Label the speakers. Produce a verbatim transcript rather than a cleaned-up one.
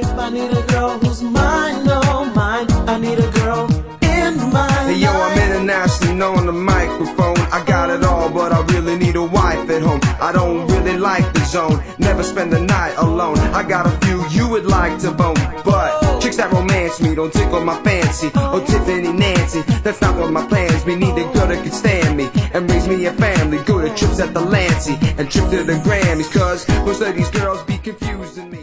Speaker 1: life. I need a girl who's mine, no mine. I need a girl in my
Speaker 2: Hey yo, I'm
Speaker 1: life.
Speaker 2: internationally known on the microphone. I got it all, but I really need a wife at home. I don't really like the zone, never spend the night alone. I got a few you would like to bone, but chicks that romance me don't tickle my fancy. Oh, Tiffany Nancy, that's not what my plans be. Need a girl that can stand me and raise me a family. Go to trips at the Lancey and trip to the Grammys, cause most of these girls be confusing me.